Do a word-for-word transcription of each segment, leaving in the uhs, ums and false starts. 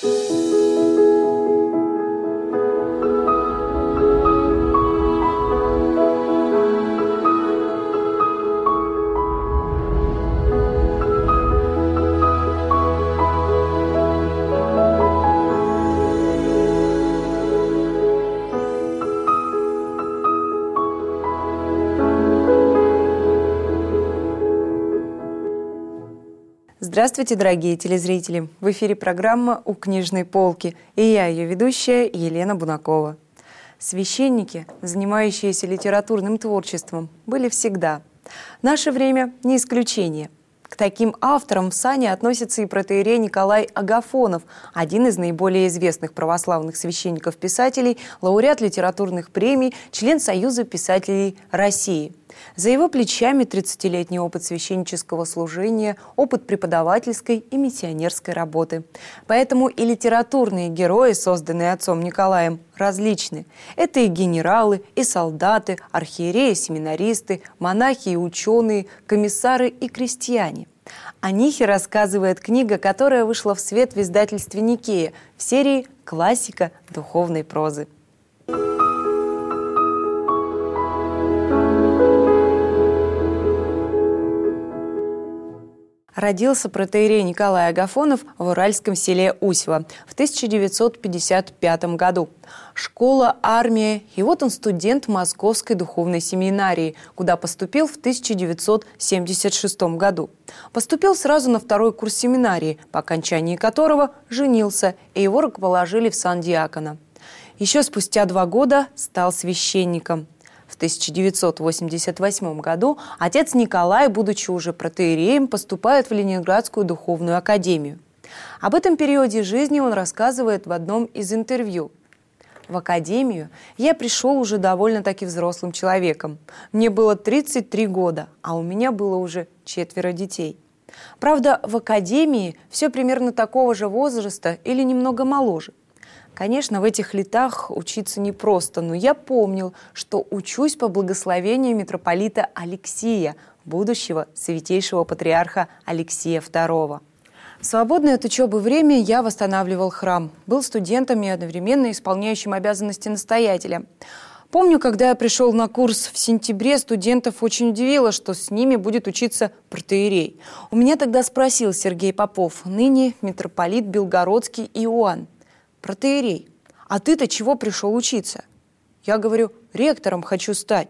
Здравствуйте, дорогие телезрители! В эфире программа «У книжной полки» и я, ее ведущая Елена Бунакова. Священники, занимающиеся литературным творчеством, были всегда. Наше время не исключение. К таким авторам в сане относится и протоиерей Николай Агафонов, один из наиболее известных православных священников-писателей, лауреат литературных премий, член Союза писателей России. За его плечами тридцатилетний опыт священнического служения, опыт преподавательской и миссионерской работы. Поэтому и литературные герои, созданные отцом Николаем, различны. Это и генералы, и солдаты, архиереи, семинаристы, монахи и ученые, комиссары и крестьяне. О них и рассказывает книга, которая вышла в свет в издательстве «Никея» в серии «Классика духовной прозы». Родился протоиерей Николай Агафонов в уральском селе Усьва в тысяча девятьсот пятьдесят пятом году. Школа, армия, и вот он студент Московской духовной семинарии, куда поступил в тысяча девятьсот семьдесят шестом году. Поступил сразу на второй курс семинарии, по окончании которого женился, и его рукоположили в сан диакона. Еще спустя два года стал священником. В тысяча девятьсот восемьдесят восьмом году отец Николай, будучи уже протоиереем, поступает в Ленинградскую духовную академию. Об этом периоде жизни он рассказывает в одном из интервью. «В академию я пришел уже довольно-таки взрослым человеком. Мне было тридцать три года, а у меня было уже четверо детей. Правда, в академии все примерно такого же возраста или немного моложе. Конечно, в этих летах учиться непросто, но я помнил, что учусь по благословению митрополита Алексия, будущего святейшего патриарха Алексия второго. В свободное от учебы время я восстанавливал храм, был студентом и одновременно исполняющим обязанности настоятеля. Помню, когда я пришел на курс в сентябре, студентов очень удивило, что с ними будет учиться протоиерей. У меня тогда спросил Сергей Попов, ныне митрополит Белгородский Иоанн: «Протоиерей, а ты-то чего пришел учиться?» Я говорю: «Ректором хочу стать».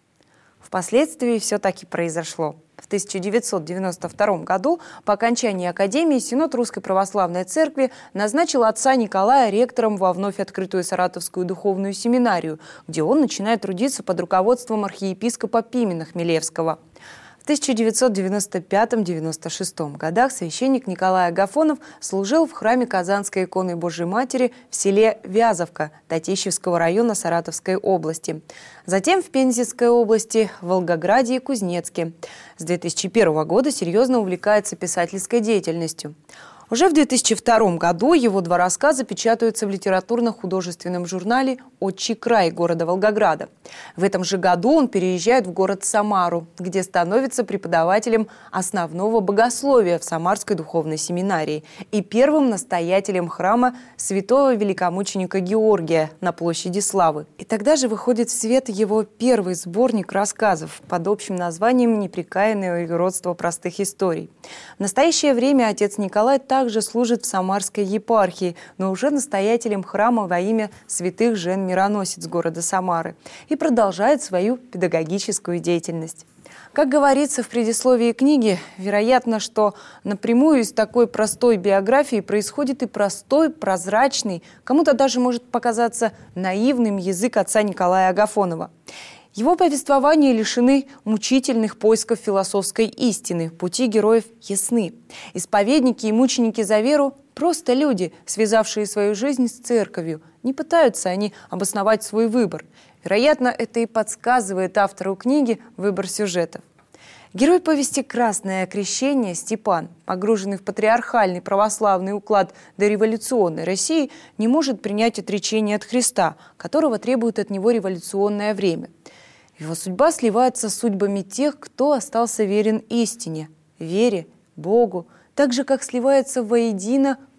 Впоследствии все таки произошло. В тысяча девятьсот девяносто втором году по окончании академии Синод Русской Православной Церкви назначил отца Николая ректором во вновь открытую Саратовскую духовную семинарию, где он начинает трудиться под руководством архиепископа Пимена Хмелевского. В тысяча девятьсот девяносто пятом — девяносто шестом годах священник Николай Агафонов служил в храме Казанской иконы Божией Матери в селе Вязовка Татищевского района Саратовской области. Затем в Пензенской области, Волгограде и Кузнецке. С две тысячи первого года серьезно увлекается писательской деятельностью. Уже в две тысячи втором году его два рассказа печатаются в литературно-художественном журнале «Отчий край» города Волгограда. В этом же году он переезжает в город Самару, где становится преподавателем основного богословия в Самарской духовной семинарии и первым настоятелем храма святого великомученика Георгия на площади Славы. И тогда же выходит в свет его первый сборник рассказов под общим названием «Непрекаянное уродство простых историй». В настоящее время отец Николай также служит в Самарской епархии, но уже настоятелем храма во имя святых Жен-Мироносец города Самары и продолжает свою педагогическую деятельность. Как говорится в предисловии книги, вероятно, что напрямую из такой простой биографии происходит и простой, прозрачный, кому-то даже может показаться наивным язык отца Николая Агафонова. Его повествования лишены мучительных поисков философской истины, пути героев ясны. Исповедники и мученики за веру – просто люди, связавшие свою жизнь с церковью. Не пытаются они обосновать свой выбор. Вероятно, это и подсказывает автору книги выбор сюжетов. Герой повести «Красное крещение» Степан, погруженный в патриархальный православный уклад дореволюционной России, не может принять отречение от Христа, которого требует от него революционное время. Его судьба сливается с судьбами тех, кто остался верен истине, вере, Богу, так же, как сливается воедино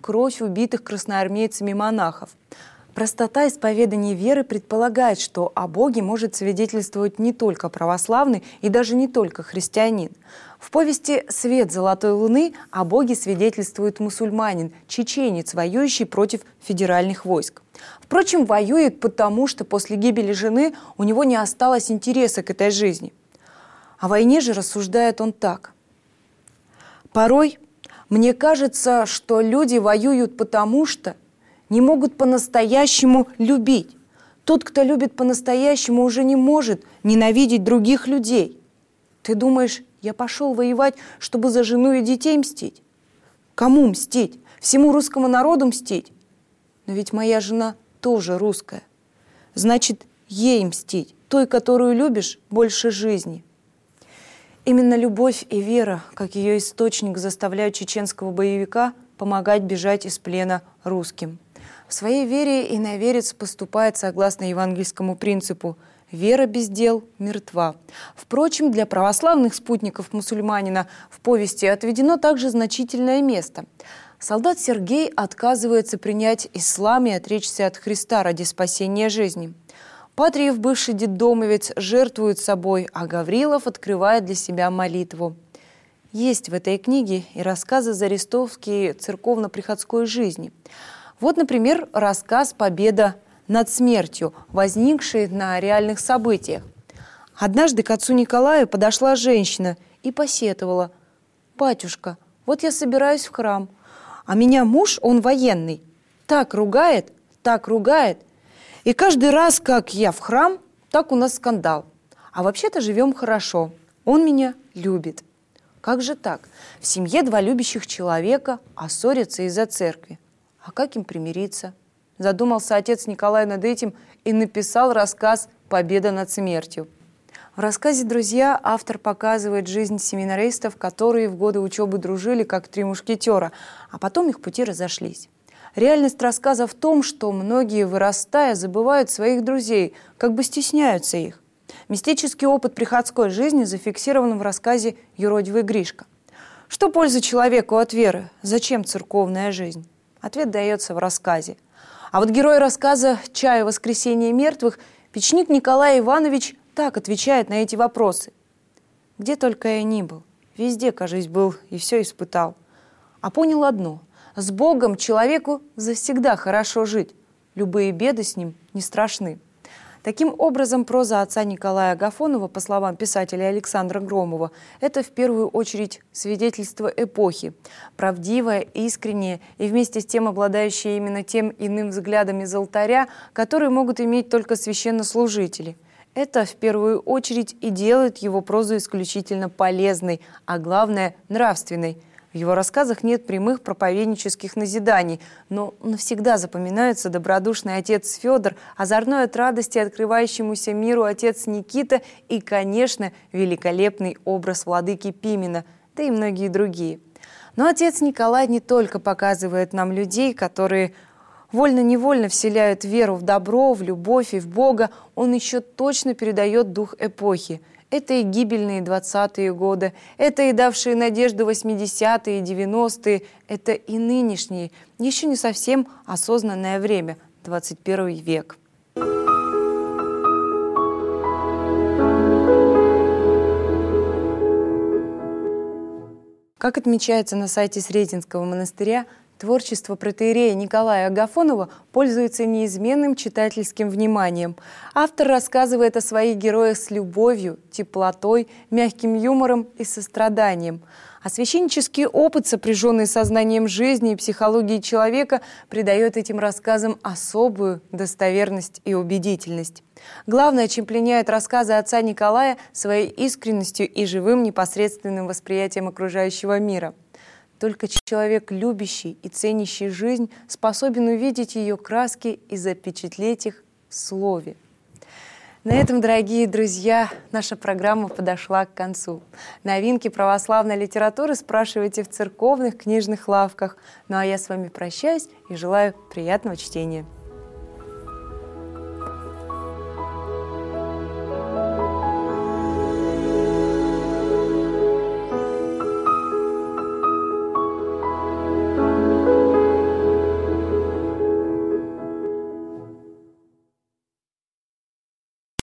кровь убитых красноармейцами монахов. Простота исповедания веры предполагает, что о Боге может свидетельствовать не только православный и даже не только христианин. В повести «Свет золотой луны» о Боге свидетельствует мусульманин, чеченец, воюющий против федеральных войск. Впрочем, воюет потому, что после гибели жены у него не осталось интереса к этой жизни. О войне же рассуждает он так. «Порой мне кажется, что люди воюют потому, что не могут по-настоящему любить. Тот, кто любит по-настоящему, уже не может ненавидеть других людей. Ты думаешь, я пошел воевать, чтобы за жену и детей мстить? Кому мстить? Всему русскому народу мстить? Но ведь моя жена тоже русская. Значит, ей мстить, той, которую любишь, больше жизни». Именно любовь и вера, как ее источник, заставляют чеченского боевика помогать бежать из плена русским. В своей вере иноверец поступает согласно евангельскому принципу «вера без дел мертва». Впрочем, для православных спутников мусульманина в повести отведено также значительное место. Солдат Сергей отказывается принять ислам и отречься от Христа ради спасения жизни. Патриев, бывший детдомовец, жертвует собой, а Гаврилов открывает для себя молитву. Есть в этой книге и рассказы зарестовские церковно-приходской жизни. Вот, например, рассказ «Победа над смертью», возникший на реальных событиях. Однажды к отцу Николаю подошла женщина и посетовала: «Батюшка, вот я собираюсь в храм, а меня муж, он военный, так ругает, так ругает, и каждый раз, как я в храм, так у нас скандал. А вообще-то живем хорошо, он меня любит». Как же так? В семье два любящих человека, а ссорятся из-за церкви. А как им примириться? Задумался отец Николай над этим и написал рассказ «Победа над смертью». В рассказе «Друзья» автор показывает жизнь семинаристов, которые в годы учебы дружили, как три мушкетера, а потом их пути разошлись. Реальность рассказа в том, что многие, вырастая, забывают своих друзей, как бы стесняются их. Мистический опыт приходской жизни зафиксирован в рассказе «Юродивый Гришка». Что пользы человеку от веры? Зачем церковная жизнь? Ответ дается в рассказе. А вот герой рассказа «Чай воскресения мертвых» печник Николай Иванович так отвечает на эти вопросы. «Где только я ни был, везде, кажись, был и все испытал. А понял одно – с Богом человеку завсегда хорошо жить, любые беды с ним не страшны». Таким образом, проза отца Николая Агафонова, по словам писателя Александра Громова, это в первую очередь свидетельство эпохи, правдивое, искреннее и вместе с тем обладающее именно тем иным взглядом из алтаря, которые могут иметь только священнослужители. Это в первую очередь и делает его прозу исключительно полезной, а главное – нравственной. В его рассказах нет прямых проповеднических назиданий, но навсегда запоминаются добродушный отец Федор, озорной от радости открывающемуся миру отец Никита и, конечно, великолепный образ владыки Пимена, да и многие другие. Но отец Николай не только показывает нам людей, которые вольно-невольно вселяют веру в добро, в любовь и в Бога, он еще точно передает дух эпохи. Это и гибельные двадцатые годы, это и давшие надежду восьмидесятые и девяностые, это и нынешние, еще не совсем осознанное время, двадцать первый век. Как отмечается на сайте Сретенского монастыря, творчество протоиерея Николая Агафонова пользуется неизменным читательским вниманием. Автор рассказывает о своих героях с любовью, теплотой, мягким юмором и состраданием. А священнический опыт, сопряженный со знанием жизни и психологии человека, придает этим рассказам особую достоверность и убедительность. Главное, чем пленяют рассказы отца Николая, своей искренностью и живым непосредственным восприятием окружающего мира. Только человек, любящий и ценящий жизнь, способен увидеть ее краски и запечатлеть их в слове. На этом, дорогие друзья, наша программа подошла к концу. Новинки православной литературы спрашивайте в церковных книжных лавках. Ну а я с вами прощаюсь и желаю приятного чтения.